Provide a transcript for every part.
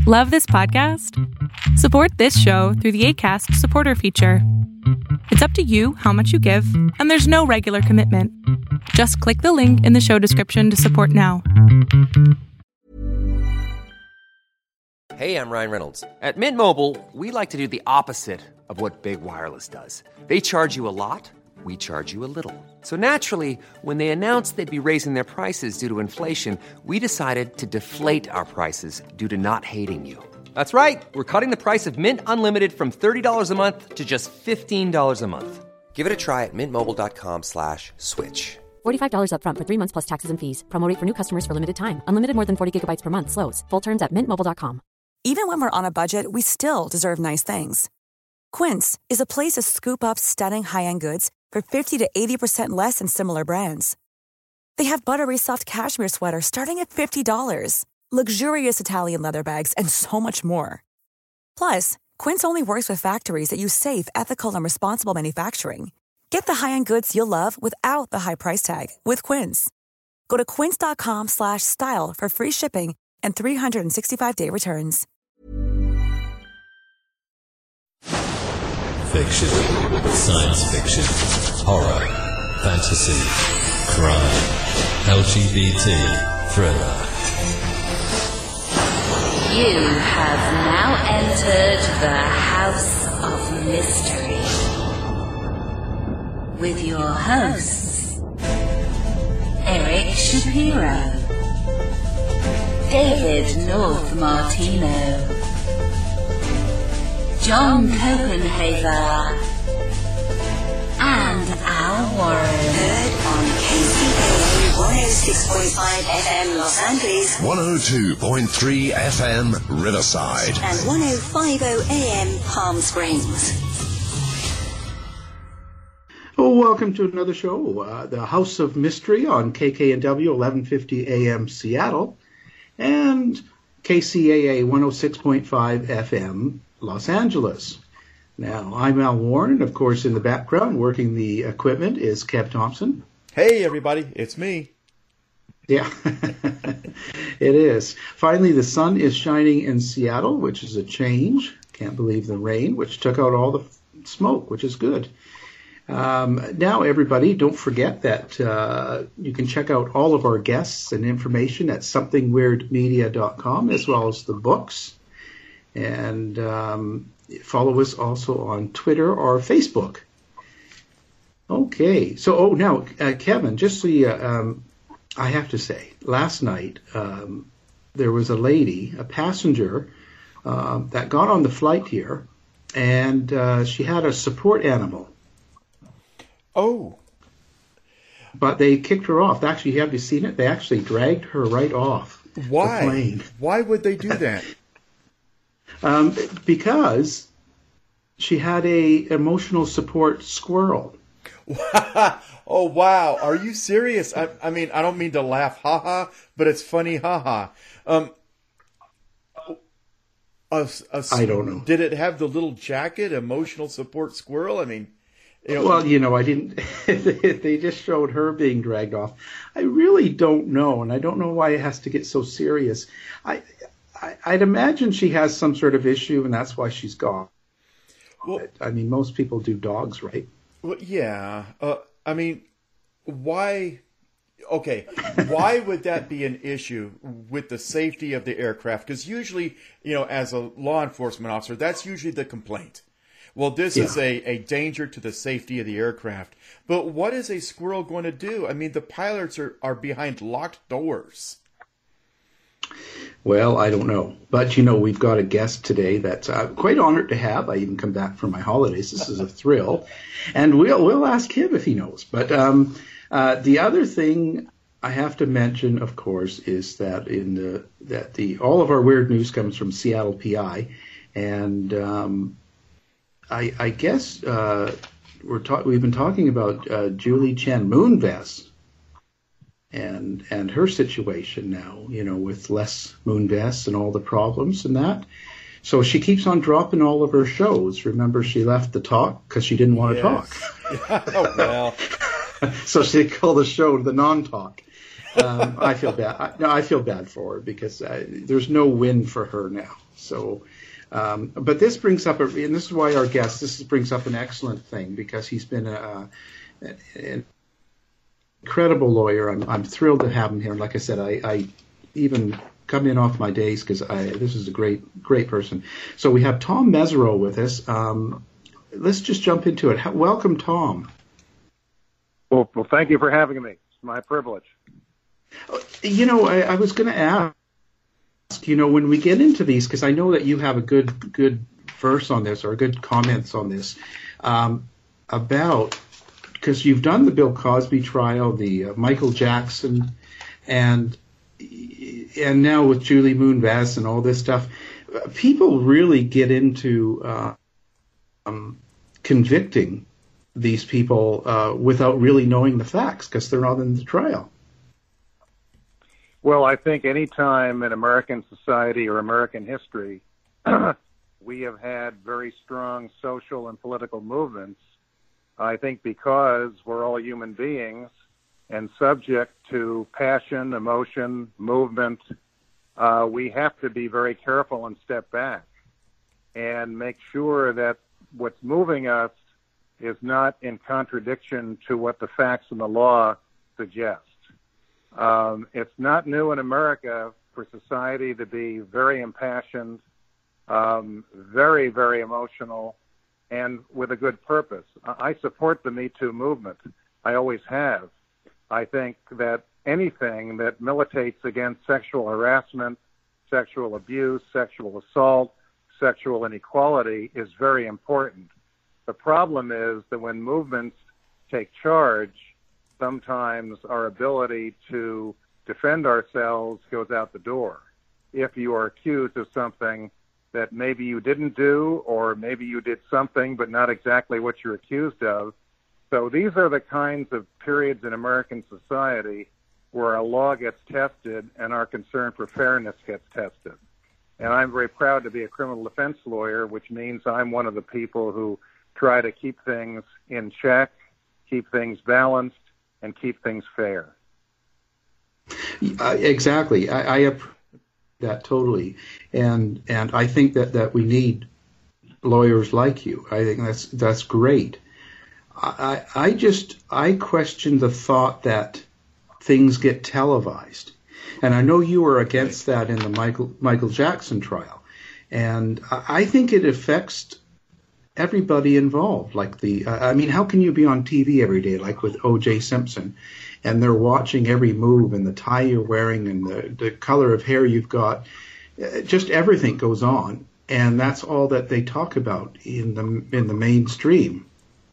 Love this podcast? Support this show through the Acast supporter feature. It's up to you how much you give, and there's no regular commitment. Just click the link in the show description to support now. Hey, I'm Ryan Reynolds. At Mint Mobile, we like to do the opposite of what Big Wireless does. They charge you a lot, we charge you a little. So naturally, when they announced they'd be raising their prices due to inflation, we decided to deflate our prices due to not hating you. That's right. We're cutting the price of Mint Unlimited from $30 a month to just $15 a month. Give it a try at mintmobile.com/switch. $45 up front for 3 months plus taxes and fees. Promo rate for new customers for limited time. Unlimited more than 40 gigabytes per month. Slows full terms at mintmobile.com. Even when we're on a budget, we still deserve nice things. Quince is a place to scoop up stunning high-end goods for 50 to 80% less than similar brands. They have buttery soft cashmere sweaters starting at $50, luxurious Italian leather bags, and so much more. Plus, Quince only works with factories that use safe, ethical, and responsible manufacturing. Get the high-end goods you'll love without the high price tag with Quince. Go to quince.com/style for free shipping and 365-day returns. Fiction, science fiction, horror, fantasy, crime, LGBT, thriller. You have now entered the House of Mystery with your hosts, Eric Shapiro, David North Martino, John Copenhaver, and Al Warren. Heard on KCAA 106.5 FM Los Angeles, 102.3 FM Riverside, and 105.0 AM Palm Springs. Oh, welcome to another show, the House of Mystery on KKNW 1150 AM Seattle and KCAA 106.5 FM Los Angeles. Now, I'm Al Warren, and of course in the background working the equipment is Kev Thompson. Hey everybody, it's me. Yeah, it is. Finally, the sun is shining in Seattle, which is a change. Can't believe the rain, which took out all the smoke, which is good. Now, everybody, don't forget that you can check out all of our guests and information at somethingweirdmedia.com, as well as the books. And follow us also on Twitter or Facebook. Okay, so now, Kevin, just so you, I have to say, last night there was a lady, a passenger, that got on the flight here, and she had a support animal. Oh. But they kicked her off. Actually, have you seen it? They actually dragged her right off the plane. Why would they do that? Because she had a emotional support squirrel. Oh, wow. Are you serious? I mean, I don't mean to laugh, haha, but it's funny, haha. I don't know. Did it have the little jacket, emotional support squirrel? I mean... Well, I didn't. They just showed her being dragged off. I really don't know, and I don't know why it has to get so serious. I'd imagine she has some sort of issue, and that's why she's gone. Well, I mean, most people do dogs, right? Well, yeah. I mean, why? Okay, why would that be an issue with the safety of the aircraft? Because usually, as a law enforcement officer, that's usually the complaint. Well, this is a danger to the safety of the aircraft. But what is a squirrel going to do? I mean, the pilots are behind locked doors. Well, I don't know. But, we've got a guest today that I'm quite honored to have. I even come back from my holidays. This is a thrill. And we'll ask him if he knows. But the other thing I have to mention, of course, is that all of our weird news comes from Seattle PI. And... I guess we've been talking about Julie Chen Moonves and her situation now, with less Moonves and all the problems and that. So she keeps on dropping all of her shows. Remember, she left the talk because she didn't want to talk. Oh, well. So she called the show the non-talk. I feel bad. I feel bad for her because there's no win for her now. So, but this brings up, and this is why our guest, brings up an excellent thing, because he's been an incredible lawyer. I'm thrilled to have him here. And like I said, I even come in off my days because this is a great person. So we have Tom Mesereau with us. Let's just jump into it. Welcome, Tom. Well, thank you for having me. It's my privilege. I was going to ask, when we get into these, because I know that you have a good verse on this, or good comments on this, about, because you've done the Bill Cosby trial, the Michael Jackson, and now with Julie Moonves and all this stuff, people really get into convicting these people without really knowing the facts, because they're not in the trial. Well, I think any time in American society or American history we have had very strong social and political movements, I think because we're all human beings and subject to passion, emotion, movement, we have to be very careful and step back and make sure that what's moving us is not in contradiction to what the facts and the law suggest. It's not new in America for society to be very impassioned, very, very emotional, and with a good purpose. I support the Me Too movement. I always have. I think that anything that militates against sexual harassment, sexual abuse, sexual assault, sexual inequality is very important. The problem is that when movements take charge, sometimes our ability to defend ourselves goes out the door. If you are accused of something that maybe you didn't do, or maybe you did something but not exactly what you're accused of. So these are the kinds of periods in American society where our law gets tested and our concern for fairness gets tested. And I'm very proud to be a criminal defense lawyer, which means I'm one of the people who try to keep things in check, keep things balanced, and keep things fair. Exactly. I appreciate that totally. And I think that we need lawyers like you. I think that's great. I question the thought that things get televised. And I know you were against that in the Michael Jackson trial. And I think it affects everybody involved. Like how can you be on TV every day, like with O.J. Simpson, and they're watching every move and the tie you're wearing and the color of hair you've got, just everything goes on, and that's all that they talk about in the mainstream.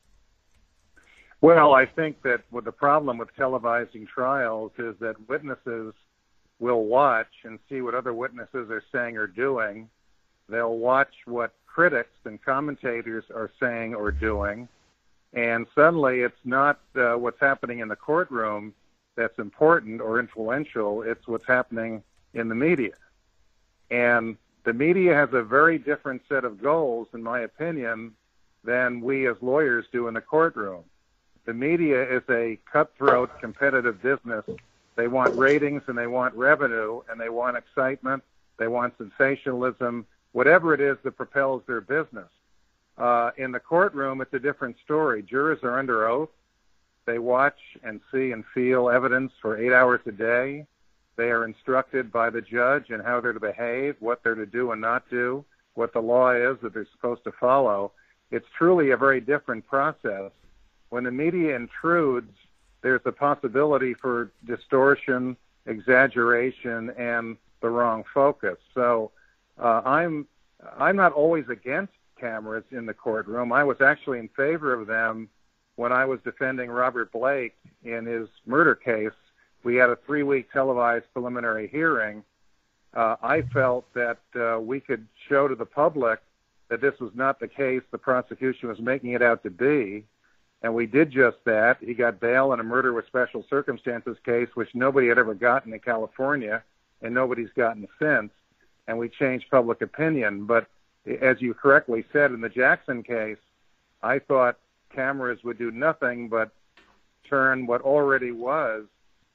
Well, I think that what the problem with televising trials is that witnesses will watch and see what other witnesses are saying or doing. They'll watch what critics and commentators are saying or doing, and suddenly it's not what's happening in the courtroom that's important or influential, it's what's happening in the media. And the media has a very different set of goals, in my opinion, than we as lawyers do in the courtroom. The media is a cutthroat, competitive business. They want ratings and they want revenue and they want excitement, they want sensationalism, whatever it is that propels their business. In the courtroom, it's a different story. Jurors are under oath. They watch and see and feel evidence for 8 hours a day. They are instructed by the judge in how they're to behave, what they're to do and not do, what the law is that they're supposed to follow. It's truly a very different process. When the media intrudes, there's a possibility for distortion, exaggeration, and the wrong focus. So I'm not always against cameras in the courtroom. I was actually in favor of them when I was defending Robert Blake in his murder case. We had a 3-week televised preliminary hearing. I felt that we could show to the public that this was not the case the prosecution was making it out to be, and we did just that. He got bail in a murder with special circumstances case, which nobody had ever gotten in California, and nobody's gotten since, and we changed public opinion. But as you correctly said in the Jackson case, I thought cameras would do nothing but turn what already was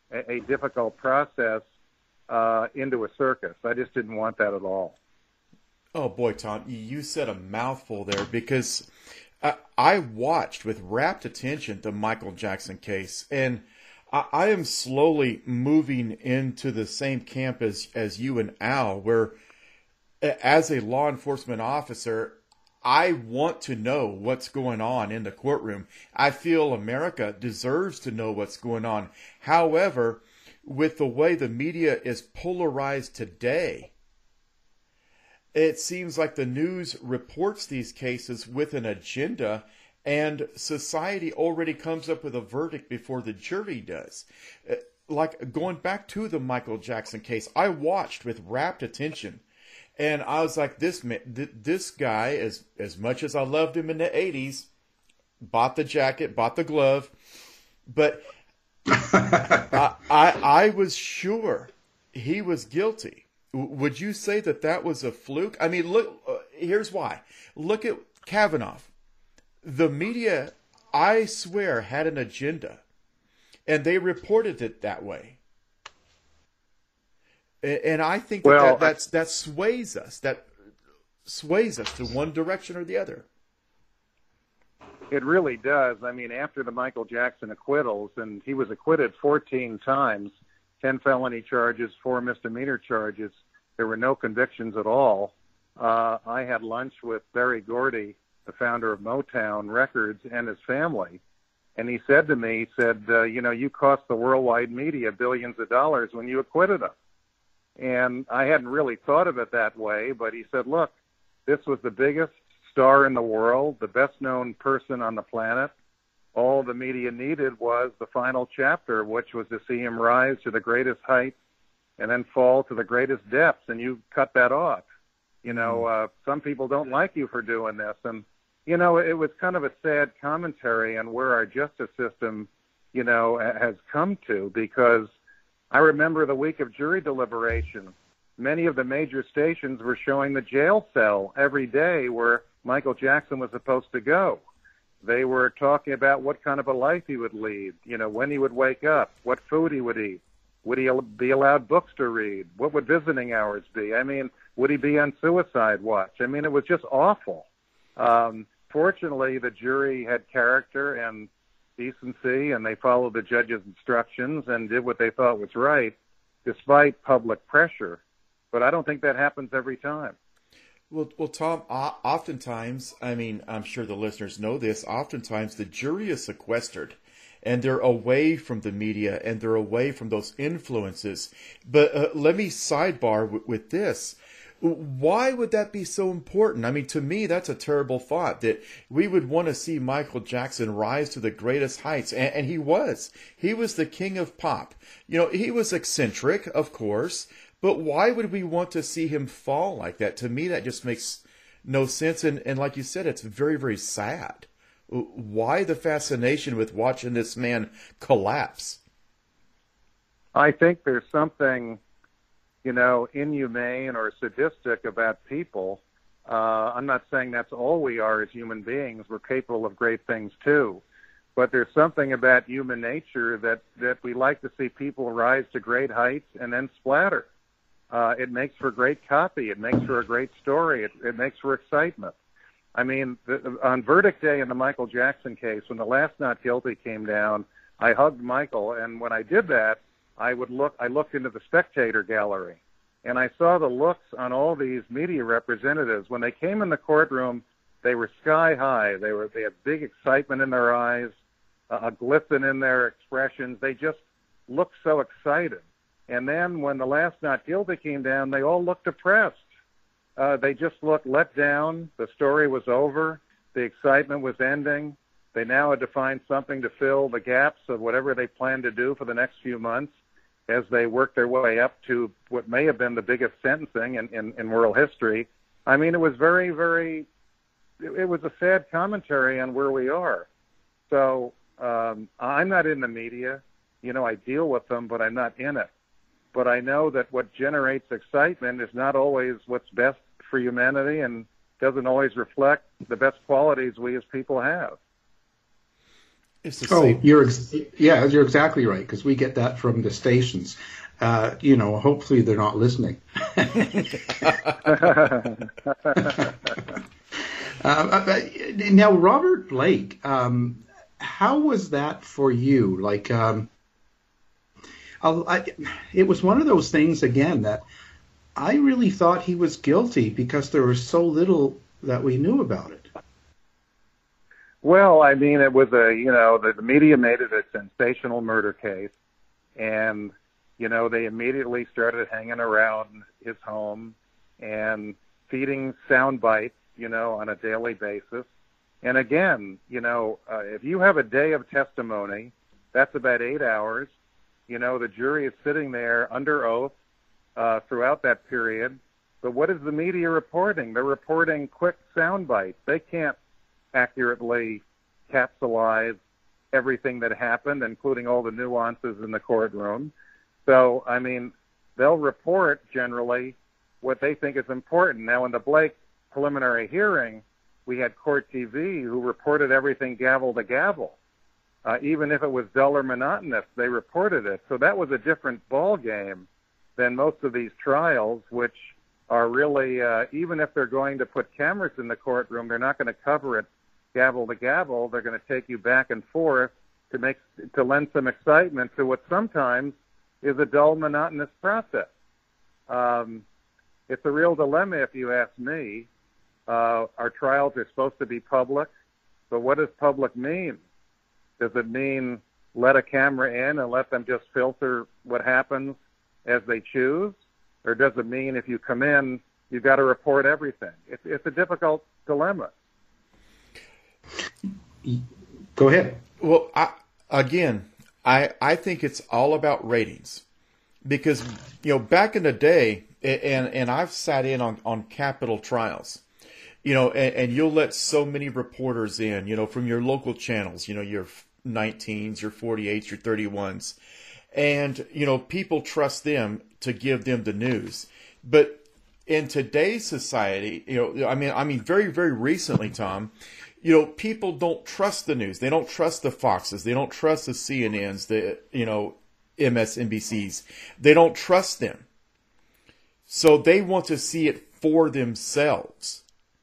a difficult process into a circus. I just didn't want that at all. Oh boy, Tom, you said a mouthful there, because I watched with rapt attention the Michael Jackson case, and I am slowly moving into the same camp as you and Al, where as a law enforcement officer, I want to know what's going on in the courtroom. I feel America deserves to know what's going on. However, with the way the media is polarized today, it seems like the news reports these cases with an agenda, and society already comes up with a verdict before the jury does. Like going back to the Michael Jackson case, I watched with rapt attention, and I was like, this guy, as much as I loved him in the 80s, bought the jacket, bought the glove, but I was sure he was guilty. Would you say that was a fluke? I mean, look, here's why. Look at Kavanaugh. The media, I swear, had an agenda, and they reported it that way. And I think that sways us. That sways us to one direction or the other. It really does. I mean, after the Michael Jackson acquittals, and he was acquitted 14 times, 10 felony charges, 4 misdemeanor charges. There were no convictions at all. I had lunch with Berry Gordy, the founder of Motown Records, and his family. And he said to me, you cost the worldwide media billions of dollars when you acquitted him. And I hadn't really thought of it that way, but he said, look, this was the biggest star in the world, the best-known person on the planet. All the media needed was the final chapter, which was to see him rise to the greatest heights and then fall to the greatest depths, and you cut that off. Some people don't like you for doing this. And, it was kind of a sad commentary on where our justice system, has come to, because I remember the week of jury deliberation, many of the major stations were showing the jail cell every day where Michael Jackson was supposed to go. They were talking about what kind of a life he would lead, when he would wake up, what food he would eat. Would he be allowed books to read? What would visiting hours be? I mean, would he be on suicide watch? I mean, it was just awful. Fortunately, the jury had character and decency, and they followed the judge's instructions and did what they thought was right, despite public pressure. But I don't think that happens every time. Well, Tom, oftentimes, I mean, I'm sure the listeners know this, oftentimes the jury is sequestered, and they're away from the media, and they're away from those influences. But let me sidebar with this. Why would that be so important? I mean, to me, that's a terrible thought, that we would want to see Michael Jackson rise to the greatest heights. And he was. He was the king of pop. He was eccentric, of course, but why would we want to see him fall like that? To me, that just makes no sense. And like you said, it's very, very sad. Why the fascination with watching this man collapse? I think there's something, inhumane or sadistic about people. I'm not saying that's all we are as human beings. We're capable of great things too. But there's something about human nature that we like to see people rise to great heights and then splatter. It makes for great copy. It makes for a great story. It makes for excitement. I mean, on verdict day in the Michael Jackson case, when the last not guilty came down, I hugged Michael, and when I did that, I looked into the spectator gallery, and I saw the looks on all these media representatives. When they came in the courtroom, they were sky high. They had big excitement in their eyes, a glisten in their expressions. They just looked so excited. And then when the last not guilty came down, they all looked depressed. They just looked let down. The story was over. The excitement was ending. They now had to find something to fill the gaps of whatever they planned to do for the next few months as they worked their way up to what may have been the biggest sentencing in world history. I mean, it was very, very, it was a sad commentary on where we are. So I'm not in the media. I deal with them, but I'm not in it. But I know that what generates excitement is not always what's best for humanity and doesn't always reflect the best qualities we as people have. It's the same. You're exactly right, because we get that from the stations. Hopefully they're not listening. Now, Robert Blake, how was that for you? Like, it was one of those things, again, that I really thought he was guilty because there was so little that we knew about it. Well, I mean, it was the media made it a sensational murder case, and, they immediately started hanging around his home and feeding sound bites, on a daily basis. And again, if you have a day of testimony, that's about 8 hours. The jury is sitting there under oath throughout that period. But what is the media reporting? They're reporting quick sound bites. They can't accurately capsulize everything that happened, including all the nuances in the courtroom. So, I mean, they'll report generally what they think is important. Now, in the Blake preliminary hearing, we had Court TV who reported everything gavel to gavel. Even if it was dull or monotonous, they reported it. So that was a different ball game than most of these trials, which are really, even if they're going to put cameras in the courtroom, they're not going to cover it gavel to gavel. They're going to take you back and forth to lend some excitement to what sometimes is a dull, monotonous process. It's a real dilemma, if you ask me. Our trials are supposed to be public, but what does public mean? Does it mean let a camera in and let them just filter what happens as they choose? Or does it mean if you come in, you've got to report everything? It's a difficult dilemma. Go ahead. Well, I think it's all about ratings, because back in the day, and I've sat in on capital trials, and you'll let so many reporters in, from your local channels, your 19s, your 48s, your 31s, and people trust them to give them the news. But in today's society, I mean, very, very recently, Tom, people don't trust the news. They don't trust the Foxes. They don't trust the CNNs, the, MSNBCs. They don't trust them. So they want to see it for themselves.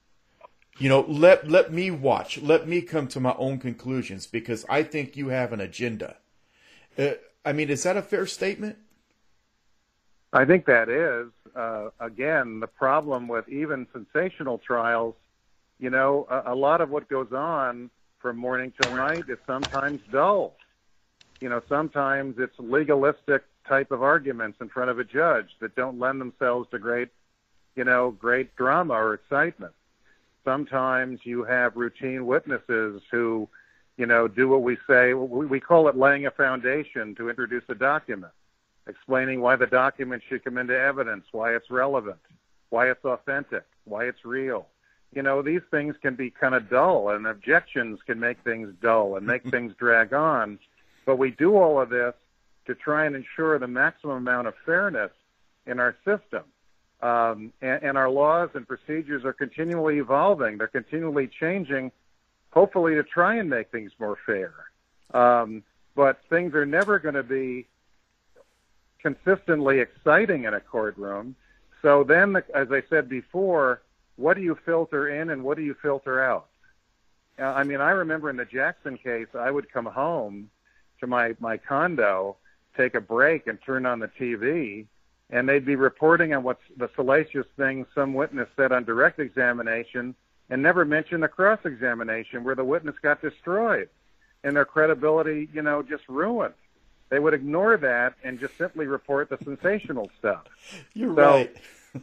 Let me watch. Let me come to my own conclusions because I think you have an agenda. Is that a fair statement? I think that is. Again, the problem with even sensational trials, a lot of what goes on from morning till night is sometimes dull. Sometimes it's legalistic type of arguments in front of a judge that don't lend themselves to great drama or excitement. Sometimes you have routine witnesses who, do what we say. We call it laying a foundation to introduce a document, explaining why the document should come into evidence, why it's relevant, why it's authentic, why it's real. These things can be kind of dull, and objections can make things dull and make things drag on. But we do all of this to try and ensure the maximum amount of fairness in our system. And our laws and procedures are continually evolving. They're continually changing, hopefully to try and make things more fair. But things are never going to be consistently exciting in a courtroom. So then, as I said before, what do you filter in and what do you filter out? I remember in the Jackson case, I would come home to my condo, take a break and turn on the TV, and they'd be reporting on what's the salacious things some witness said on direct examination and never mention the cross-examination where the witness got destroyed and their credibility, just ruined. They would ignore that and just simply report the sensational stuff. You're right.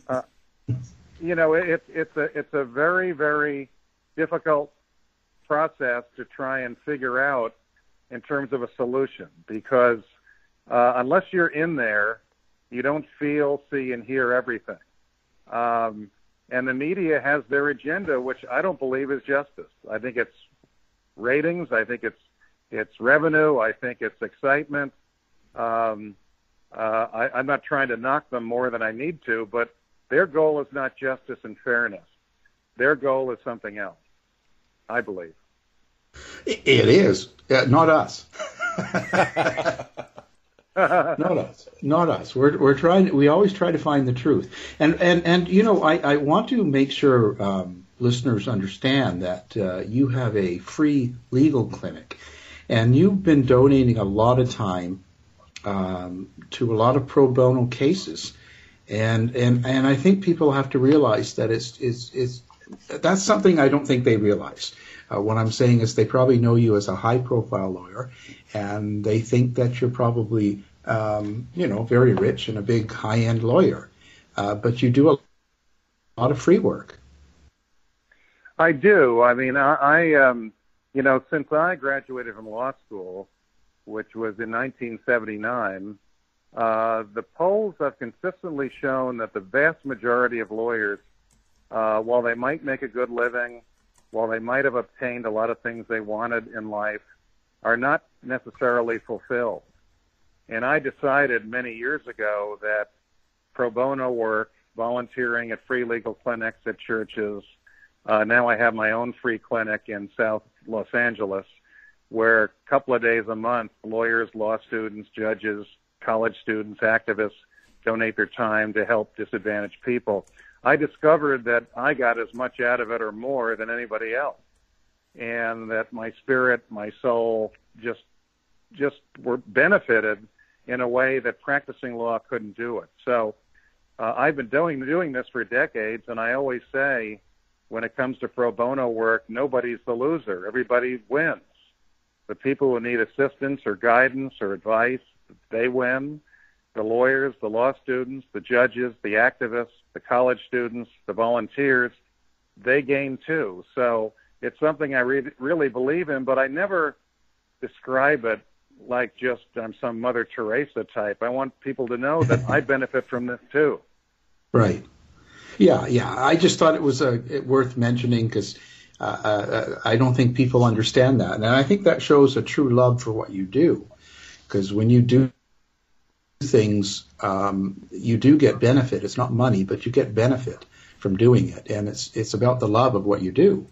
It's a very, very difficult process to try and figure out in terms of a solution, because unless you're in there, you don't feel, see, and hear everything. And the media has their agenda, which I don't believe is justice. I think it's ratings. I think it's revenue. I think it's excitement. I'm not trying to knock them more than I need to, but their goal is not justice and fairness. Their goal is something else, I believe. It is. Not us. Not us. We're trying. We always try to find the truth. And you know, I want to make sure listeners understand that you have a free legal clinic, and you've been donating a lot of time to a lot of pro bono cases, and I think people have to realize that it's that's something I don't think they realize. What I'm saying is they probably know you as a high-profile lawyer, and they think that you're probably, very rich and a big high-end lawyer. But you do a lot of free work. I do. I mean, since I graduated from law school, which was in 1979, the polls have consistently shown that the vast majority of lawyers, while they might make a good living, while they might have obtained a lot of things they wanted in life, are not necessarily fulfilled. And I decided many years ago that pro bono work, volunteering at free legal clinics at churches, now I have my own free clinic in South Los Angeles, where a couple of days a month, lawyers, law students, judges, college students, activists donate their time to help disadvantaged people. I discovered that I got as much out of it or more than anybody else, and that my spirit, my soul just were benefited in a way that practicing law couldn't do it. So I've been doing this for decades, and I always say when it comes to pro bono work, nobody's the loser. Everybody wins. The people who need assistance or guidance or advice, they win. The lawyers, the law students, the judges, the activists, the college students, the volunteers, they gain too. So it's something I really believe in, but I never describe it like just I'm some Mother Teresa type. I want people to know that I benefit from this too. Right. Yeah. I just thought it was worth mentioning because I don't think people understand that. And I think that shows a true love for what you do, because when you do things, you do get benefit. It's not money, but you get benefit from doing it, and it's about the love of what you do.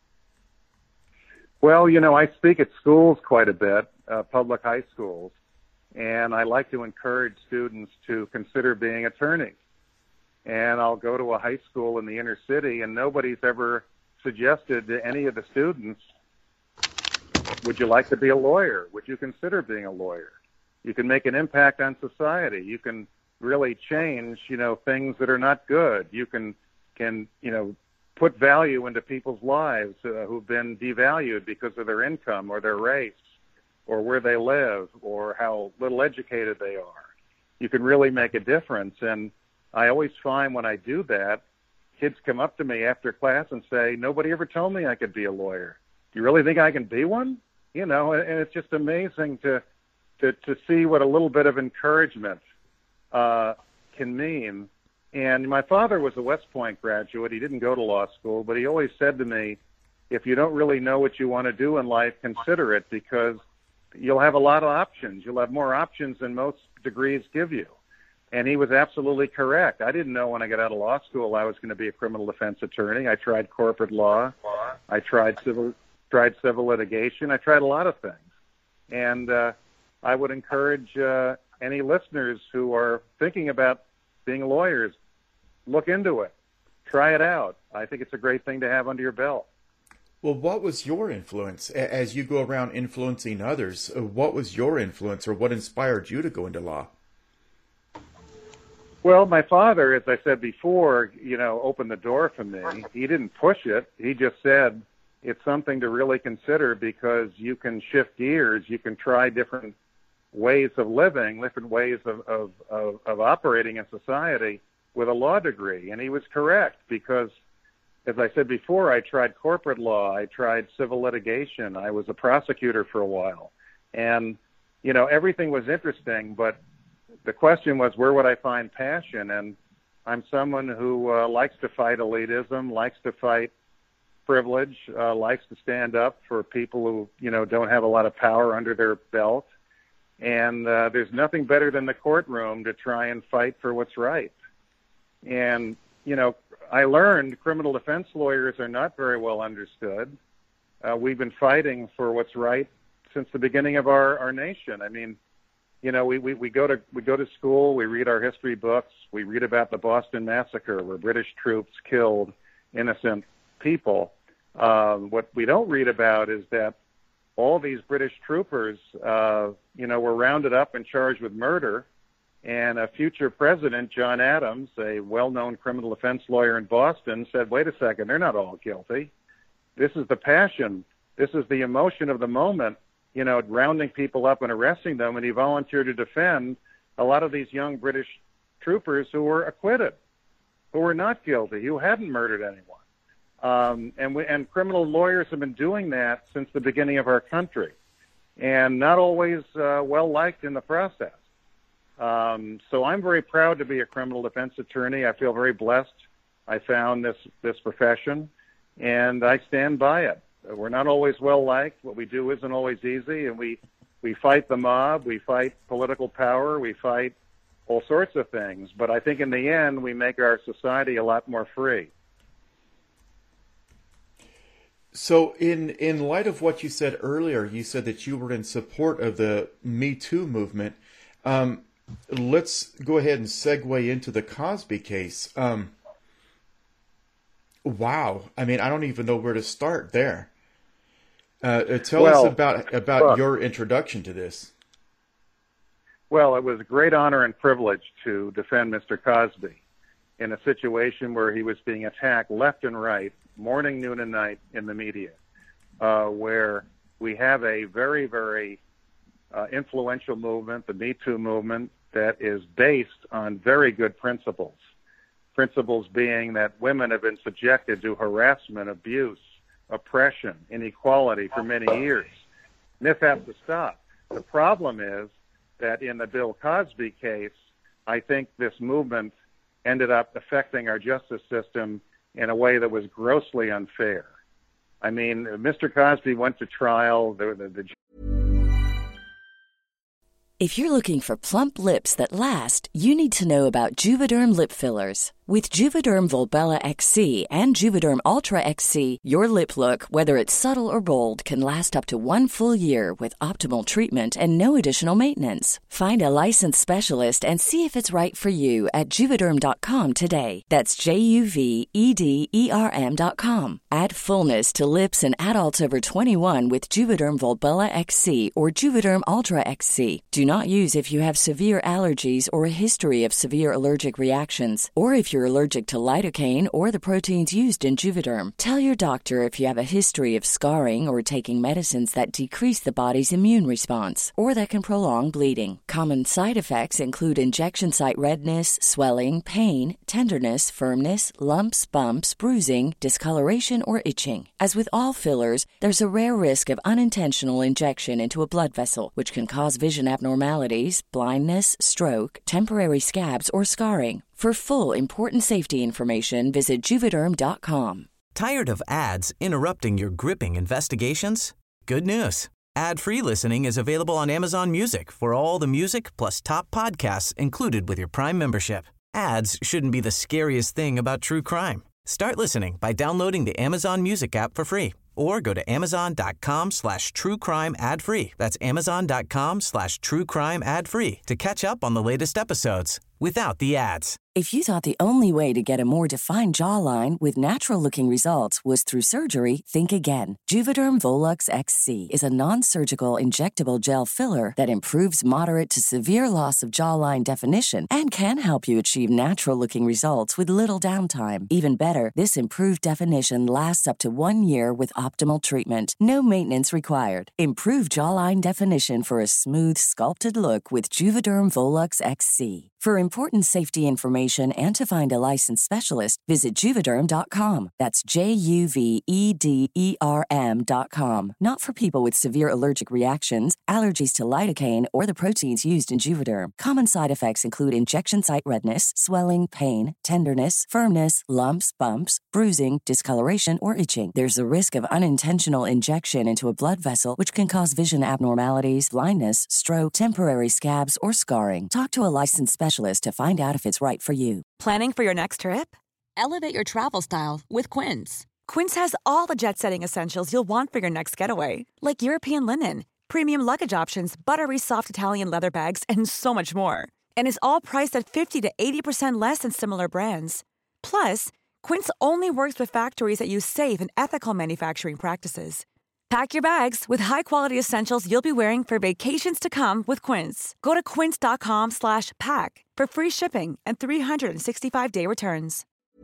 Well, I speak at schools quite a bit, public high schools, and I like to encourage students to consider being attorneys. And I'll go to a high school in the inner city, and nobody's ever suggested to any of the students, would you like to be a lawyer? Would you consider being a lawyer? You can make an impact on society. You can really change, things that are not good. You can put value into people's lives who've been devalued because of their income or their race or where they live or how little educated they are. You can really make a difference. And I always find when I do that, kids come up to me after class and say, nobody ever told me I could be a lawyer. Do you really think I can be one? And it's just amazing to see what a little bit of encouragement can mean. And my father was a West Point graduate. He didn't go to law school, but he always said to me, if you don't really know what you want to do in life, consider it, because you'll have a lot of options. You'll have more options than most degrees give you. And he was absolutely correct. I didn't know when I got out of law school I was going to be a criminal defense attorney. I tried corporate law. I tried civil litigation. I tried a lot of things. And I would encourage any listeners who are thinking about being lawyers, look into it. Try it out. I think it's a great thing to have under your belt. Well, what was your influence as you go around influencing others? What was your influence, or what inspired you to go into law? Well, my father, as I said before, opened the door for me. He didn't push it. He just said, it's something to really consider because you can shift gears. You can try different ways of living, different ways of operating in society with a law degree. And he was correct because, as I said before, I tried corporate law. I tried civil litigation. I was a prosecutor for a while. And, everything was interesting, but the question was, where would I find passion? And I'm someone who likes to fight elitism, likes to fight privilege, likes to stand up for people who, don't have a lot of power under their belt. And there's nothing better than the courtroom to try and fight for what's right. And, I learned criminal defense lawyers are not very well understood. we've been fighting for what's right since the beginning of our nation. I mean, you know, we go to school, we read our history books, we read about the Boston Massacre where British troops killed innocent people. What we don't read about is that all these British troopers, you know, were rounded up and charged with murder, and a future president, John Adams, a well-known criminal defense lawyer in Boston, said, wait a second, they're not all guilty. This is the passion. This is the emotion of the moment, you know, rounding people up and arresting them, and he volunteered to defend a lot of these young British troopers who were acquitted, who were not guilty, who hadn't murdered anyone. And criminal lawyers have been doing that since the beginning of our country, and not always well-liked in the process. So I'm very proud to be a criminal defense attorney. I feel very blessed I found this profession, and I stand by it. We're not always well-liked. What we do isn't always easy, and we fight the mob, we fight political power, we fight all sorts of things. But I think in the end, we make our society a lot more free. So in light of what you said earlier, you said that you were in support of the Me Too movement. Let's go ahead and segue into the Cosby case. Wow. I mean, I don't even know where to start there. Tell us about your introduction to this. Well, it was a great honor and privilege to defend Mr. Cosby in a situation where he was being attacked left and right, morning, noon, and night in the media, where we have a very, very influential movement, the Me Too movement, that is based on very good principles. Principles being that women have been subjected to harassment, abuse, oppression, inequality for many years. And this has to stop. The problem is that in the Bill Cosby case, I think this movement ended up affecting our justice system in a way that was grossly unfair. I mean, Mr. Cosby went to trial. If you're looking for plump lips that last, you need to know about Juvederm lip fillers. With Juvederm Volbella XC and Juvederm Ultra XC, your lip look, whether it's subtle or bold, can last up to 1 full year with optimal treatment and no additional maintenance. Find a licensed specialist and see if it's right for you at Juvederm.com today. That's JUVEDERM.com. Add fullness to lips in adults over 21 with Juvederm Volbella XC or Juvederm Ultra XC. Do not use if you have severe allergies or a history of severe allergic reactions, or if you're allergic to lidocaine or the proteins used in Juvederm. Tell your doctor if you have a history of scarring or taking medicines that decrease the body's immune response or that can prolong bleeding. Common side effects include injection site redness, swelling, pain, tenderness, firmness, lumps, bumps, bruising, discoloration, or itching. As with all fillers, there's a rare risk of unintentional injection into a blood vessel, which can cause vision abnormalities, blindness, stroke, temporary scabs, or scarring. For full, important safety information, visit Juvederm.com. Tired of ads interrupting your gripping investigations? Good news. Ad-free listening is available on Amazon Music for all the music plus top podcasts included with your Prime membership. Ads shouldn't be the scariest thing about true crime. Start listening by downloading the Amazon Music app for free or go to amazon.com/truecrime ad-free. That's amazon.com/truecrime ad-free to catch up on the latest episodes without the ads. If you thought the only way to get a more defined jawline with natural-looking results was through surgery, think again. Juvederm Volux XC is a non-surgical injectable gel filler that improves moderate to severe loss of jawline definition and can help you achieve natural-looking results with little downtime. Even better, this improved definition lasts up to 1 year with optimal treatment. No maintenance required. Improve jawline definition for a smooth, sculpted look with Juvederm Volux XC. For important safety information and to find a licensed specialist, visit Juvederm.com. That's JUVEDERM.com. Not for people with severe allergic reactions, allergies to lidocaine, or the proteins used in Juvederm. Common side effects include injection site redness, swelling, pain, tenderness, firmness, lumps, bumps, bruising, discoloration, or itching. There's a risk of unintentional injection into a blood vessel, which can cause vision abnormalities, blindness, stroke, temporary scabs, or scarring. Talk to a licensed specialist to find out if it's right for you. Planning for your next trip? Elevate your travel style with Quince. Quince has all the jet-setting essentials you'll want for your next getaway, like European linen, premium luggage options, buttery soft Italian leather bags, and so much more. And is all priced at 50 to 80% less than similar brands. Plus, Quince only works with factories that use safe and ethical manufacturing practices. Pack your bags with high-quality essentials you'll be wearing for vacations to come with Quince. Go to quince.com/pack for free shipping and 365-day returns.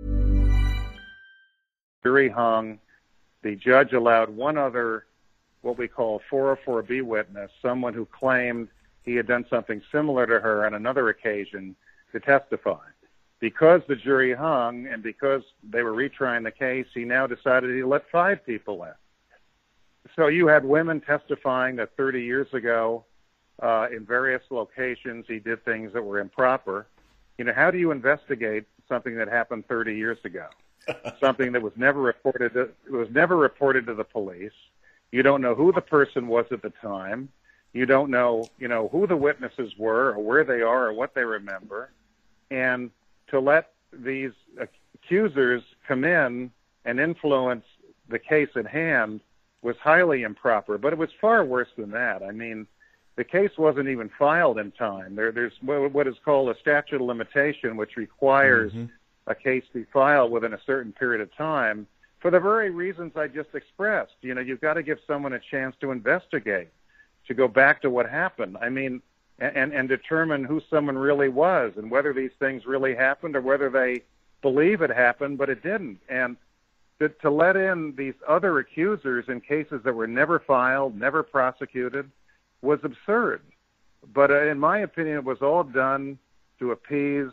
Jury hung. The judge allowed one other, what we call 404B witness, someone who claimed he had done something similar to her on another occasion, to testify. Because the jury hung and because they were retrying the case, he now decided he'd let 5 people in. So you had women testifying that 30 years ago, in various locations, he did things that were improper. How do you investigate something that happened 30 years ago? Something that was never reported to the police. You don't know who the person was at the time. You don't know, who the witnesses were or where they are or what they remember. And to let these accusers come in and influence the case at hand was highly improper. But it was far worse than that. I mean, the case wasn't even filed in time. There's what is called a statute of limitation, which requires a case be filed within a certain period of time for the very reasons I just expressed. You've got to give someone a chance to investigate, to go back to what happened. I mean, and determine who someone really was and whether these things really happened or whether they believe it happened, but it didn't. And to let in these other accusers in cases that were never filed, never prosecuted, was absurd. But in my opinion, it was all done to appease,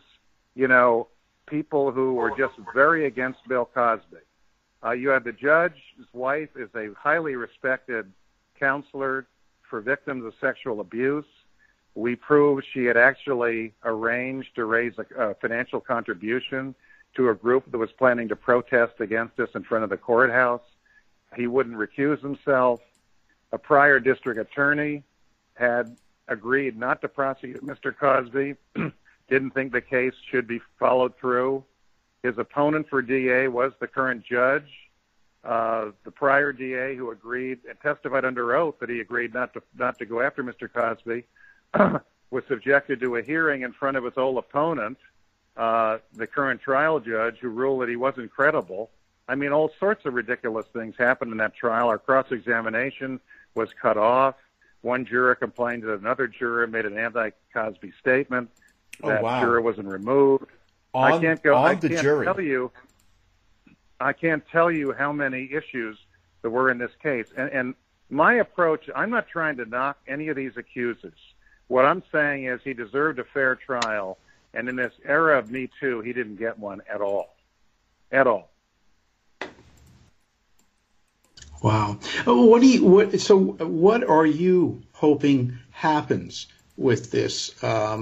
people who were just very against Bill Cosby. You had the judge, his wife is a highly respected counselor for victims of sexual abuse. We proved she had actually arranged to raise a financial contribution to a group that was planning to protest against us in front of the courthouse. He wouldn't recuse himself. A prior district attorney had agreed not to prosecute Mr. Cosby, didn't think the case should be followed through. His opponent for DA was the current judge. The prior DA who agreed and testified under oath that he agreed not to go after Mr. Cosby was subjected to a hearing in front of his old opponent, the current trial judge, who ruled that he wasn't credible. I mean, all sorts of ridiculous things happened in that trial. Our cross-examination was cut off. One juror complained that another juror made an anti-Cosby statement. That juror wasn't removed. I can't tell you how many issues there were in this case. And my approach, I'm not trying to knock any of these accusers. What I'm saying is he deserved a fair trial. And in this era of Me Too, he didn't get one at all. At all. Wow. What are you hoping happens with this?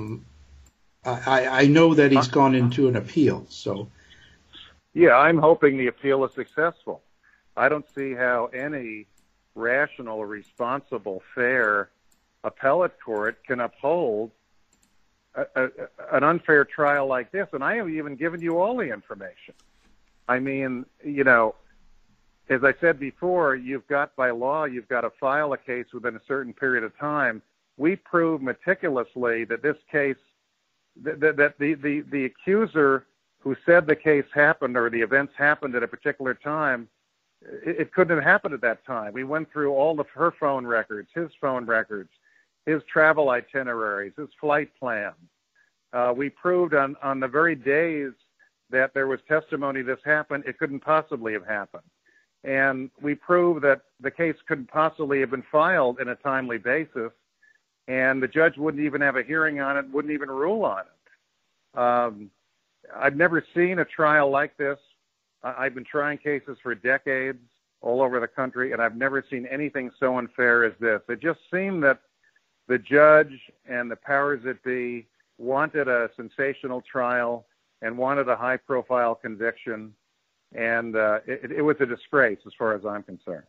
I know that he's gone into an appeal, so. Yeah, I'm hoping the appeal is successful. I don't see how any rational, responsible, fair appellate court can uphold an unfair trial like this. And I have even given you all the information. I mean, as I said before, by law, you've got to file a case within a certain period of time. We proved meticulously that this case, that the accuser who said the case happened or the events happened at a particular time, it couldn't have happened at that time. We went through all of her phone records, his phone records, his travel itineraries, his flight plans. We proved on the very days that there was testimony this happened, it couldn't possibly have happened. And we proved that the case couldn't possibly have been filed in a timely basis, and the judge wouldn't even have a hearing on it, wouldn't even rule on it. I've never seen a trial like this. I've been trying cases for decades all over the country, and I've never seen anything so unfair as this. It just seemed that the judge and the powers that be wanted a sensational trial and wanted a high-profile conviction, and it was a disgrace as far as I'm concerned.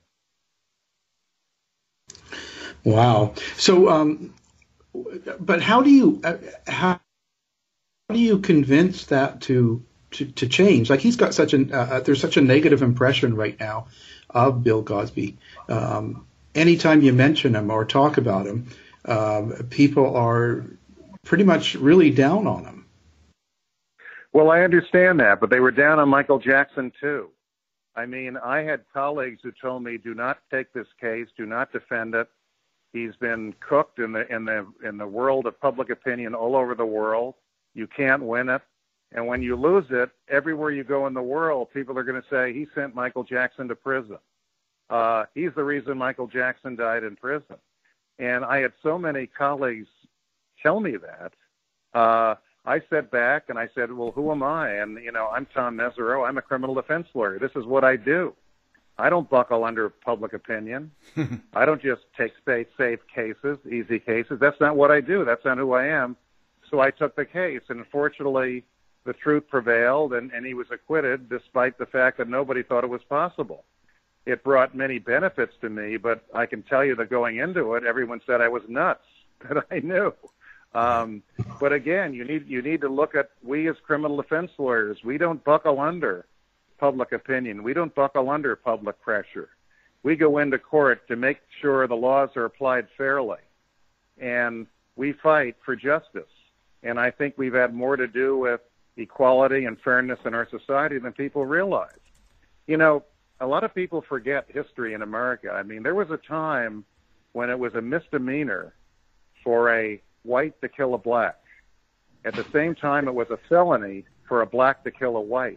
Wow. So, but how do you convince that to to change. Like he's got such there's such a negative impression right now of Bill Cosby. Anytime you mention him or talk about him, people are pretty much really down on him. Well, I understand that, but they were down on Michael Jackson too. I mean, I had colleagues who told me, "Do not take this case. Do not defend it. He's been cooked in the world of public opinion all over the world. You can't win it. And when you lose it, everywhere you go in the world, people are going to say he sent Michael Jackson to prison. He's the reason Michael Jackson died in prison." And I had so many colleagues tell me that. I sat back and I said, "Well, who am I?" And, I'm Tom Mesereau. I'm a criminal defense lawyer. This is what I do. I don't buckle under public opinion. I don't just take safe cases, easy cases. That's not what I do. That's not who I am. So I took the case. And unfortunately, the truth prevailed, and he was acquitted despite the fact that nobody thought it was possible. It brought many benefits to me, but I can tell you that going into it, everyone said I was nuts, that I knew. But again, you need to look at, we as criminal defense lawyers, we don't buckle under public opinion. We don't buckle under public pressure. We go into court to make sure the laws are applied fairly, and we fight for justice. And I think we've had more to do with equality and fairness in our society than people realize. A lot of people forget history in America. I mean, there was a time when it was a misdemeanor for a white to kill a black. At the same time, it was a felony for a black to kill a white.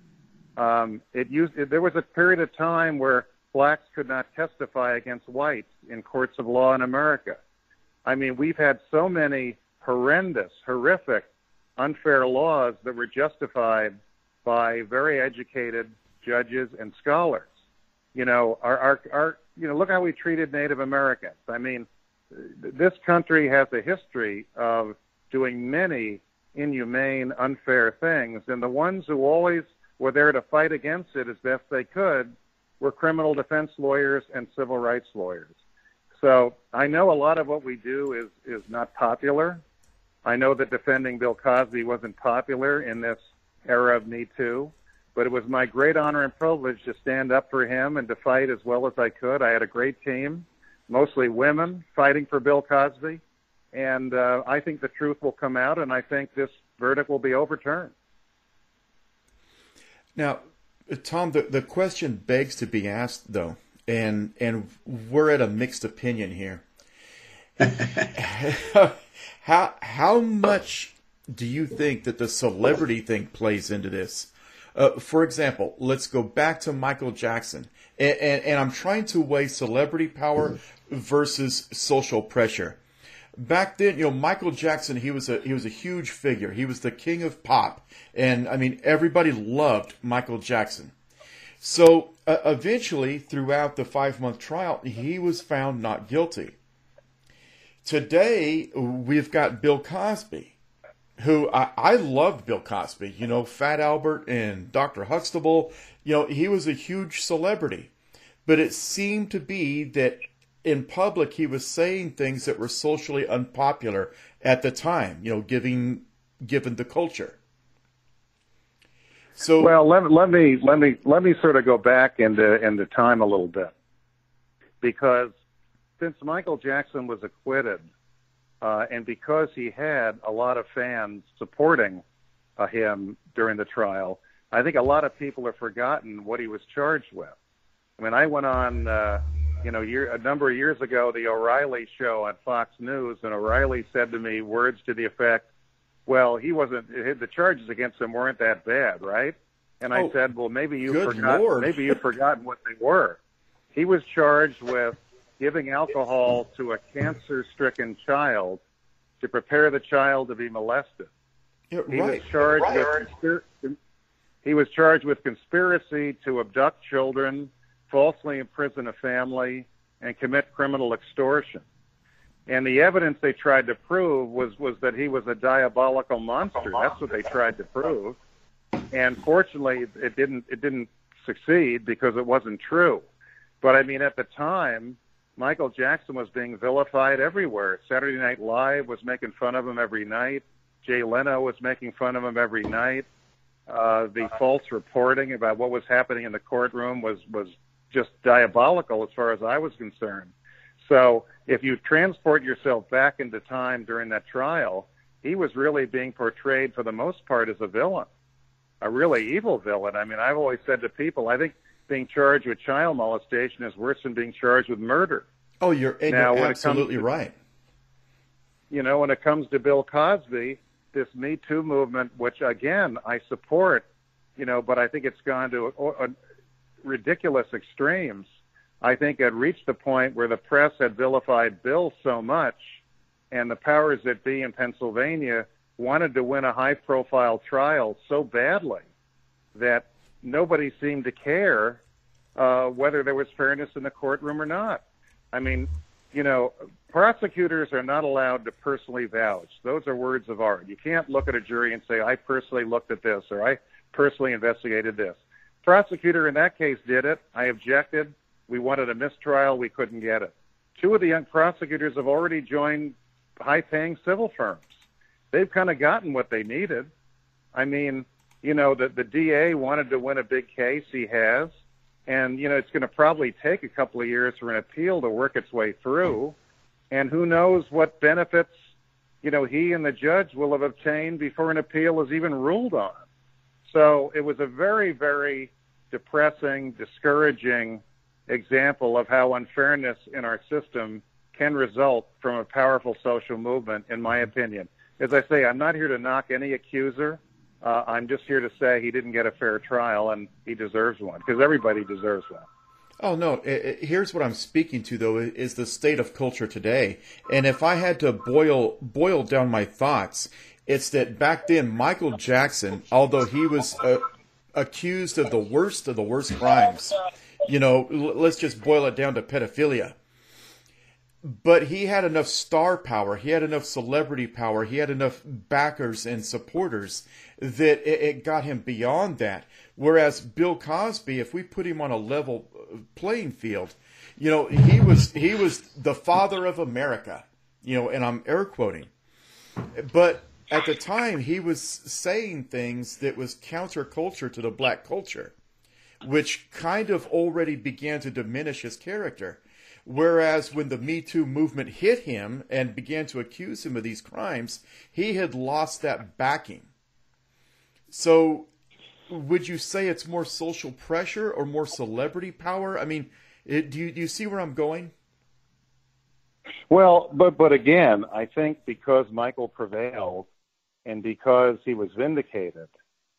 There was a period of time where blacks could not testify against whites in courts of law in America. I mean, we've had so many horrendous, horrific, unfair laws that were justified by very educated judges and scholars. Look how we treated Native Americans. I mean, this country has a history of doing many inhumane, unfair things, and the ones who always were there to fight against it as best they could were criminal defense lawyers and civil rights lawyers. So I know a lot of what we do is not popular. I know that defending Bill Cosby wasn't popular in this era of Me Too, but it was my great honor and privilege to stand up for him and to fight as well as I could. I had a great team, mostly women, fighting for Bill Cosby, and I think the truth will come out, and I think this verdict will be overturned. Now, Tom, the question begs to be asked, though, and we're at a mixed opinion here. How much do you think that the celebrity thing plays into this? For example, let's go back to Michael Jackson, and I'm trying to weigh celebrity power versus social pressure. Back then, Michael Jackson, he was a huge figure. He was the king of pop, and I mean everybody loved Michael Jackson. So eventually, throughout the 5-month trial, he was found not guilty. Today, we've got Bill Cosby, who I loved Bill Cosby. Fat Albert and Dr. Huxtable. He was a huge celebrity, but it seemed to be that in public, he was saying things that were socially unpopular at the time, given the culture. So, well, let me sort of go back into time a little bit, because since Michael Jackson was acquitted, and because he had a lot of fans supporting him during the trial, I think a lot of people have forgotten what he was charged with. I mean, I went on a number of years ago, the O'Reilly show on Fox News, and O'Reilly said to me words to the effect, well, the charges against him weren't that bad, right? And I said, well, maybe you've forgotten what they were. He was charged with giving alcohol to a cancer-stricken child to prepare the child to be molested. Yeah, He was charged with conspiracy to abduct children, falsely imprison a family, and commit criminal extortion. And the evidence they tried to prove was that he was a diabolical monster. That's what they tried to prove. And fortunately, it didn't succeed because it wasn't true. But I mean, at the time, Michael Jackson was being vilified everywhere. Saturday Night Live was making fun of him every night. Jay Leno was making fun of him every night. The false reporting about what was happening in the courtroom was just diabolical as far as I was concerned. So if you transport yourself back into time during that trial, he was really being portrayed for the most part as a villain, a really evil villain. I mean, I've always said to people, I think being charged with child molestation is worse than being charged with murder. Oh, you're absolutely right. You know, when it comes to Bill Cosby, this Me Too movement, which again I support, you know, but I think it's gone to ridiculous extremes. I think it reached the point where the press had vilified Bill so much, and the powers that be in Pennsylvania wanted to win a high-profile trial so badly that nobody seemed to care whether there was fairness in the courtroom or not. I mean, you know, prosecutors are not allowed to personally vouch. Those are words of art. You can't look at a jury and say, I personally looked at this, or I personally investigated this. Prosecutor in that case did it. I objected. We wanted a mistrial. We couldn't get it. Two of the young prosecutors have already joined high-paying civil firms. They've kind of gotten what they needed. I mean, you know, the DA wanted to win a big case. He has. And, you know, it's going to probably take a couple of years for an appeal to work its way through. And who knows what benefits, you know, he and the judge will have obtained before an appeal is even ruled on. So it was a very, very depressing, discouraging example of how unfairness in our system can result from a powerful social movement, in my opinion. As I say, I'm not here to knock any accuser. I'm just here to say he didn't get a fair trial, and he deserves one, because everybody deserves one. Oh, no. Here's what I'm speaking to, though, is the state of culture today. And if I had to boil down my thoughts, it's that back then, Michael Jackson, although he was accused of the worst crimes, you know, let's just boil it down to pedophilia. But he had enough star power, he had enough celebrity power, he had enough backers and supporters that it got him beyond that. Whereas Bill Cosby, if we put him on a level playing field, you know, he was the father of America, you know, and I'm air quoting. But at the time, he was saying things that was counterculture to the black culture, which kind of already began to diminish his character. Whereas when the Me Too movement hit him and began to accuse him of these crimes, he had lost that backing. So would you say it's more social pressure or more celebrity power? I mean, do you see where I'm going? Well, but again, I think because Michael prevailed and because he was vindicated,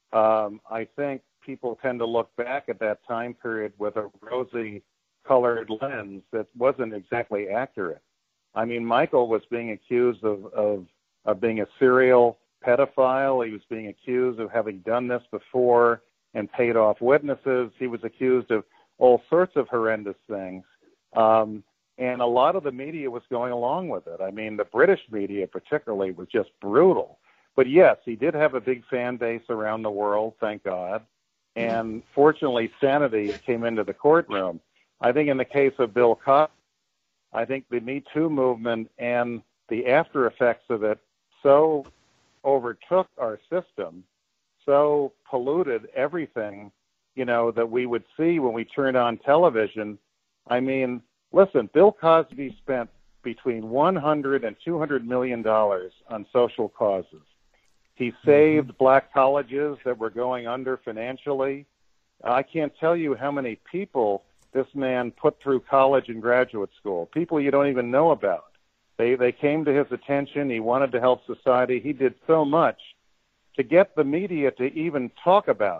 I think people tend to look back at that time period with a rosy-colored lens that wasn't exactly accurate. I mean, Michael was being accused of being a serial pedophile. He was being accused of having done this before and paid off witnesses. He was accused of all sorts of horrendous things. And a lot of the media was going along with it. I mean, the British media particularly was just brutal. But yes, he did have a big fan base around the world, thank God. And fortunately, sanity came into the courtroom. I think in the case of Bill Cosby, I think the Me Too movement and the after effects of it so overtook our system, so polluted everything, you know, that we would see when we turned on television. I mean, listen, Bill Cosby spent between $100 and $200 million on social causes. He saved black colleges that were going under financially. I can't tell you how many people this man put through college and graduate school, people you don't even know about. They came to his attention. He wanted to help society. He did so much. To get the media to even talk about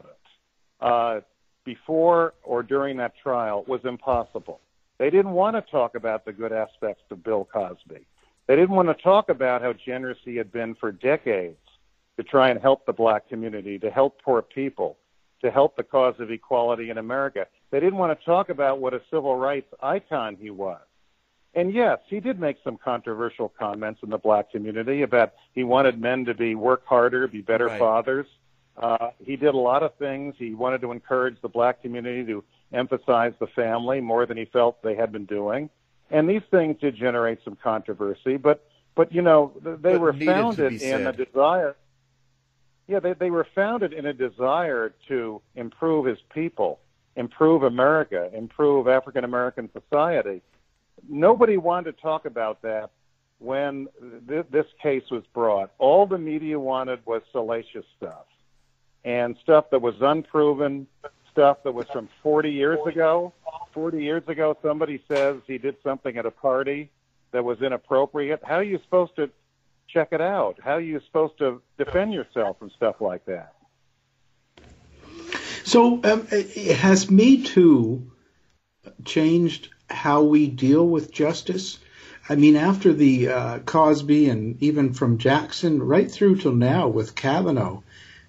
it before or during that trial was impossible. They didn't want to talk about the good aspects of Bill Cosby. They didn't want to talk about how generous he had been for decades to try and help the black community, to help poor people, to help the cause of equality in America. They didn't want to talk about what a civil rights icon he was. And yes, he did make some controversial comments in the black community about he wanted men to work harder, be better fathers. He did a lot of things. He wanted to encourage the black community to emphasize the family more than he felt they had been doing. And these things did generate some controversy, but you know, they were founded in a desire. Yeah, they were founded in a desire to improve his people, improve America, improve African American society. Nobody wanted to talk about that when this case was brought. All the media wanted was salacious stuff and stuff that was unproven, stuff that was from 40 years ago. 40 years ago, somebody says he did something at a party that was inappropriate. How are you supposed to check it out? How are you supposed to defend yourself from stuff like that? So has Me Too changed how we deal with justice? I mean, after the Cosby and even from Jackson right through till now with Kavanaugh,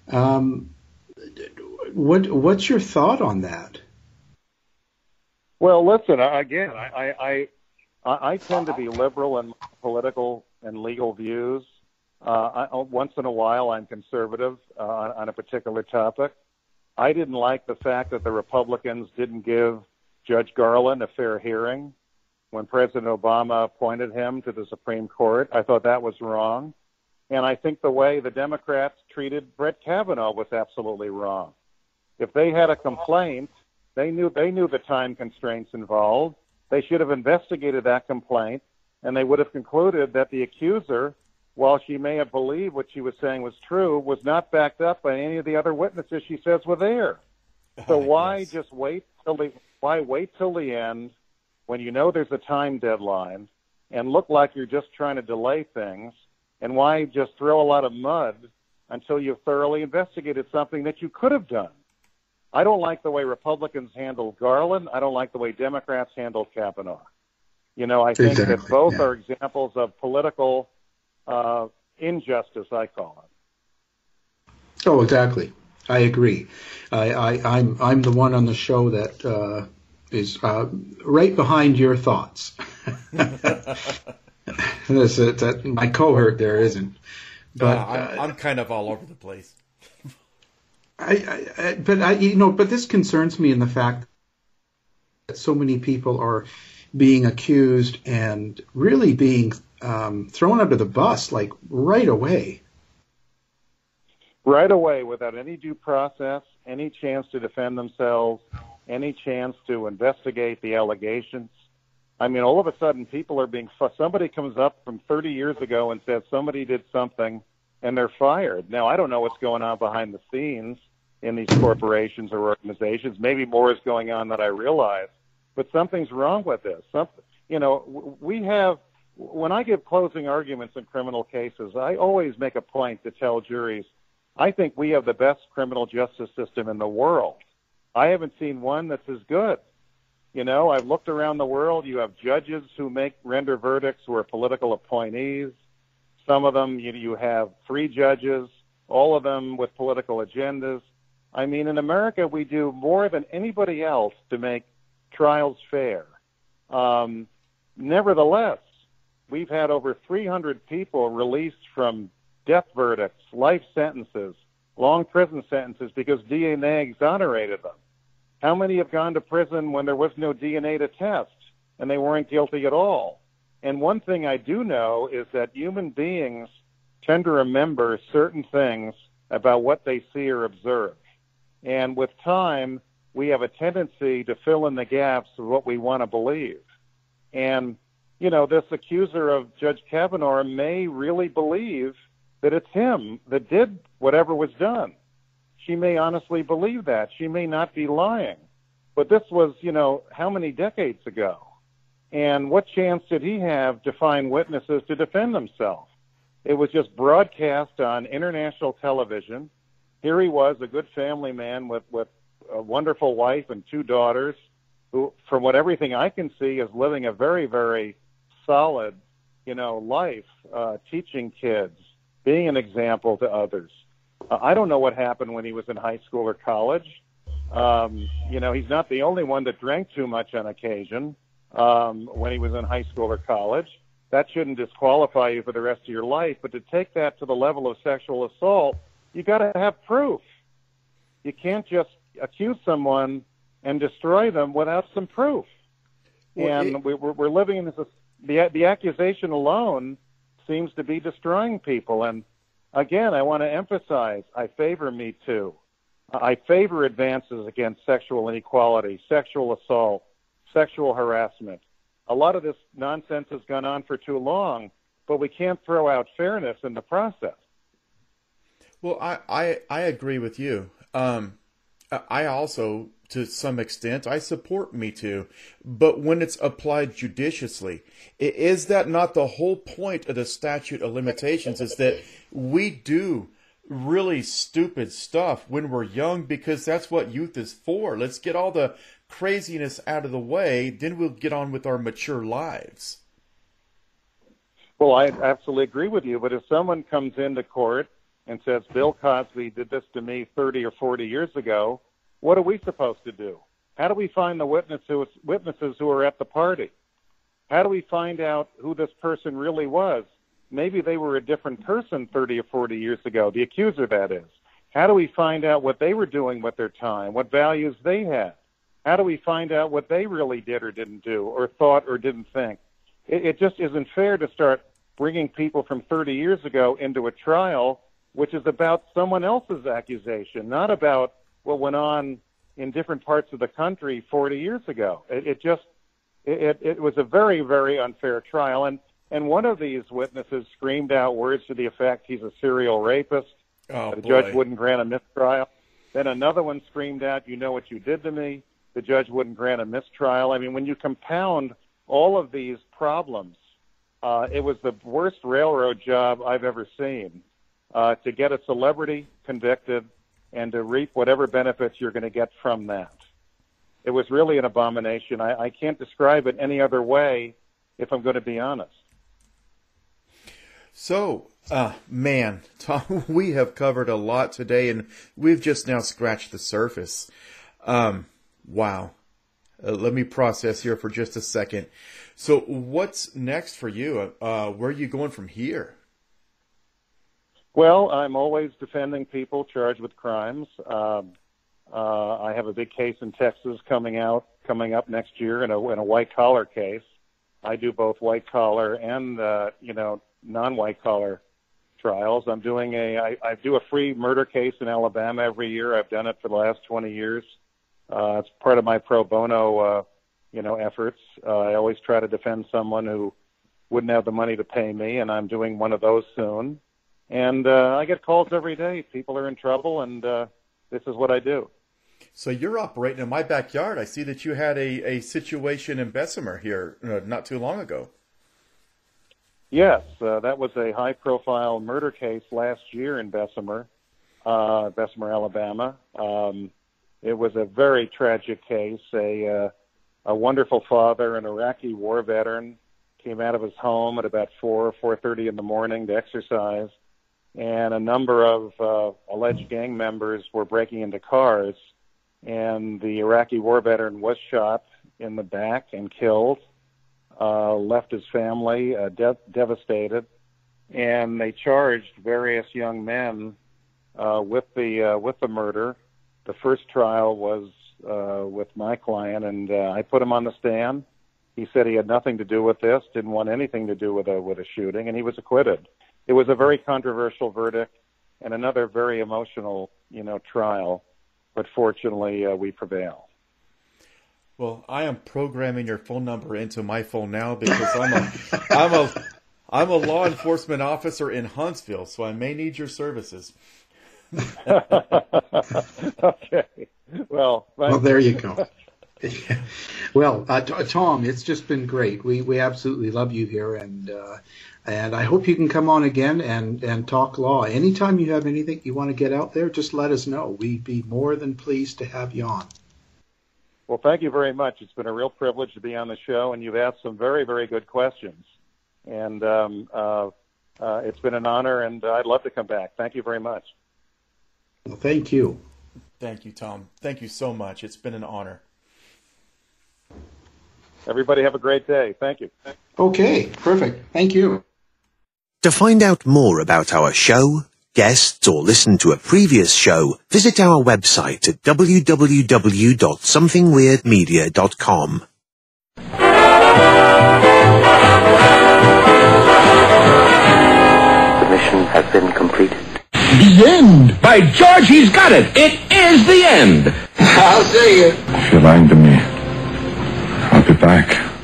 what's your thought on that? Well, listen, again, I tend to be liberal in political and legal views. Once in a while, I'm conservative on a particular topic. I didn't like the fact that the Republicans didn't give Judge Garland a fair hearing when President Obama appointed him to the Supreme Court. I thought that was wrong. And I think the way the Democrats treated Brett Kavanaugh was absolutely wrong. If they had a complaint, they knew the time constraints involved. They should have investigated that complaint, and they would have concluded that the accuser, while she may have believed what she was saying was true, was not backed up by any of the other witnesses she says were there. So why just wait till the end when you know there's a time deadline and look like you're just trying to delay things? And why just throw a lot of mud until you've thoroughly investigated something that you could have done? I don't like the way Republicans handled Garland. I don't like the way Democrats handled Kavanaugh. You know, I think that both are examples of political injustice, I call it. Oh, exactly. I agree. I'm the one on the show that is right behind your thoughts. My cohort there isn't. But I'm kind of all over the place. But this concerns me in the fact that so many people are being accused and really being thrown under the bus, like right away. Right away, without any due process, any chance to defend themselves, any chance to investigate the allegations. I mean, all of a sudden, people are being somebody comes up from 30 years ago and says somebody did something, and they're fired. Now, I don't know what's going on behind the scenes in these corporations or organizations. Maybe more is going on than I realize, but something's wrong with this. When I give closing arguments in criminal cases, I always make a point to tell juries, I think we have the best criminal justice system in the world. I haven't seen one that's as good. You know, I've looked around the world. You have judges who render verdicts who are political appointees. Some of them, you have 3 judges, all of them with political agendas. I mean, in America, we do more than anybody else to make trials fair. Nevertheless, we've had over 300 people released from death verdicts, life sentences, long prison sentences because DNA exonerated them. How many have gone to prison when there was no DNA to test and they weren't guilty at all? And one thing I do know is that human beings tend to remember certain things about what they see or observe. And with time, we have a tendency to fill in the gaps of what we want to believe. And, you know, this accuser of Judge Kavanaugh may really believe that it's him that did whatever was done. She may honestly believe that. She may not be lying. But this was, how many decades ago? And what chance did he have to find witnesses to defend himself? It was just broadcast on international television. Here he was, a good family man with a wonderful wife and 2 daughters, who, from everything I can see, is living a very, very solid, life, teaching kids, being an example to others. I don't know what happened when he was in high school or college. He's not the only one that drank too much on occasion when he was in high school or college. That shouldn't disqualify you for the rest of your life. But to take that to the level of sexual assault, you got to have proof. You can't just accuse someone and destroy them without some proof. And we're living in this. The accusation alone seems to be destroying people. And again, I want to emphasize, I favor Me Too. I favor advances against sexual inequality, sexual assault, sexual harassment. A lot of this nonsense has gone on for too long, but we can't throw out fairness in the process. Well, I agree with you. I also, to some extent, I support Me Too, but when it's applied judiciously, is that not the whole point of the statute of limitations, is that we do really stupid stuff when we're young because that's what youth is for. Let's get all the craziness out of the way, then we'll get on with our mature lives. Well, I absolutely agree with you, but if someone comes into court and says, Bill Cosby did this to me 30 or 40 years ago, what are we supposed to do? How do we find the witnesses who are at the party? How do we find out who this person really was? Maybe they were a different person 30 or 40 years ago, the accuser, that is. How do we find out what they were doing with their time, what values they had? How do we find out what they really did or didn't do or thought or didn't think? It just isn't fair to start bringing people from 30 years ago into a trial which is about someone else's accusation, not about what went on in different parts of the country 40 years ago. It was a very, very unfair trial. And one of these witnesses screamed out words to the effect, he's a serial rapist. The judge wouldn't grant a mistrial. Then another one screamed out, you know what you did to me. The judge wouldn't grant a mistrial. I mean, when you compound all of these problems, it was the worst railroad job I've ever seen, to get a celebrity convicted and to reap whatever benefits you're going to get from that. It was really an abomination. I can't describe it any other way if I'm going to be honest. So, man, Tom, we have covered a lot today, and we've just now scratched the surface. Wow. Let me process here for just a second. So what's next for you? Where are you going from here? Well, I'm always defending people charged with crimes. I have a big case in Texas coming up next year in a white collar case. I do both white collar and non-white collar trials. I do a free murder case in Alabama every year. I've done it for the last 20 years. It's part of my pro bono efforts. I always try to defend someone who wouldn't have the money to pay me, and I'm doing one of those soon. And I get calls every day. People are in trouble, and this is what I do. So you're operating in my backyard. I see that you had a situation in Bessemer here not too long ago. Yes, that was a high-profile murder case last year in Bessemer, Alabama. It was a very tragic case. A wonderful father, an Iraqi war veteran, came out of his home at about 4:30 in the morning to exercise, and a number of alleged gang members were breaking into cars, and the Iraqi war veteran was shot in the back and killed, left his family devastated, and they charged various young men with the murder. The first trial was with my client, and I put him on the stand. He said he had nothing to do with this, didn't want anything to do with a shooting, and he was acquitted. It was a very controversial verdict and another very emotional, trial, but fortunately we prevail. Well, I am programming your phone number into my phone now because I'm a law enforcement officer in Huntsville, so I may need your services. Okay. Well, there you go. Well, Tom, it's just been great. We absolutely love you here, and I hope you can come on again and talk law. Anytime you have anything you want to get out there, just let us know. We'd be more than pleased to have you on. Well, thank you very much. It's been a real privilege to be on the show, and you've asked some very, very good questions. And it's been an honor, and I'd love to come back. Thank you very much. Well, thank you. Thank you, Tom. Thank you so much. It's been an honor. Everybody have a great day. Thank you. Okay, perfect. Thank you. To find out more about our show, guests, or listen to a previous show, visit our website at www.somethingweirdmedia.com. The mission has been completed. The end! By George, he's got it! It is the end! I'll see you. If you're lying to me, I'll be back.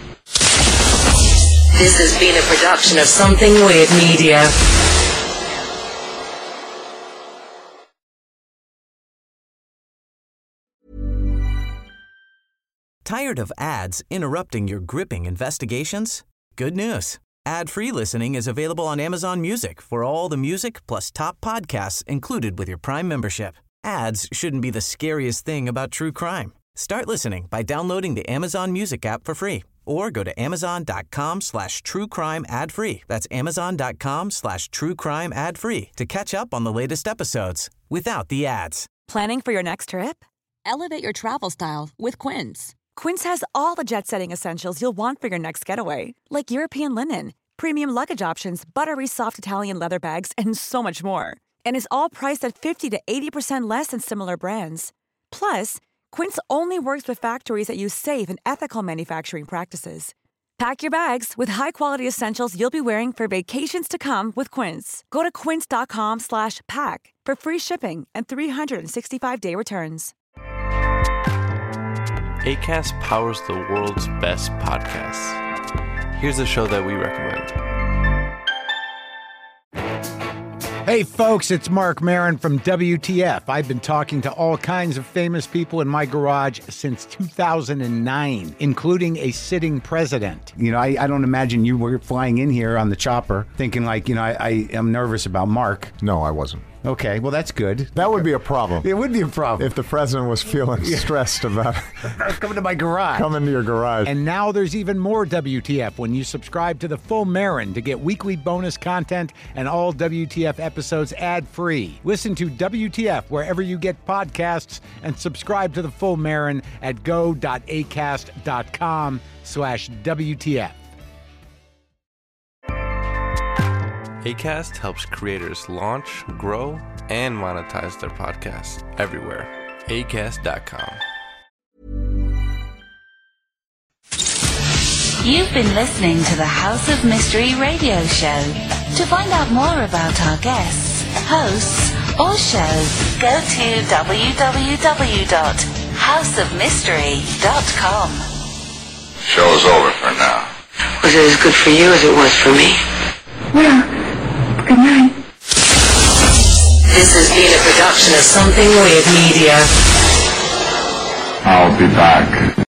This has been a production of Something Weird Media. Tired of ads interrupting your gripping investigations? Good news. Ad-free listening is available on Amazon Music for all the music plus top podcasts included with your Prime membership. Ads shouldn't be the scariest thing about true crime. Start listening by downloading the Amazon Music app for free or go to amazon.com/truecrime ad-free. That's amazon.com/truecrime ad-free to catch up on the latest episodes without the ads. Planning for your next trip? Elevate your travel style with Quince. Quince has all the jet-setting essentials you'll want for your next getaway, like European linen, premium luggage options, buttery soft Italian leather bags, and so much more. And is all priced at 50 to 80% less than similar brands. Plus, Quince only works with factories that use safe and ethical manufacturing practices. Pack your bags with high-quality essentials you'll be wearing for vacations to come with Quince. Go to quince.com/pack for free shipping and 365-day returns. Acast powers the world's best podcasts. Here's a show that we recommend. Hey folks, it's Mark Maron from WTF. I've been talking to all kinds of famous people in my garage since 2009, including a sitting president. You know, I don't imagine you were flying in here on the chopper thinking like, I am nervous about Mark. No, I wasn't. Okay, well, that's good. That would be a problem. It would be a problem. If the president was feeling stressed about coming to my garage. Come into your garage. And now there's even more WTF when you subscribe to the Full Marin to get weekly bonus content and all WTF episodes ad-free. Listen to WTF wherever you get podcasts and subscribe to the Full Marin at go.acast.com/WTF. Acast helps creators launch, grow, and monetize their podcasts everywhere. Acast.com. You've been listening to the House of Mystery radio show. To find out more about our guests, hosts, or shows, go to www.houseofmystery.com. Show's over for now. Was it as good for you as it was for me? Well, good night. This has been a production of Something Weird Media. I'll be back.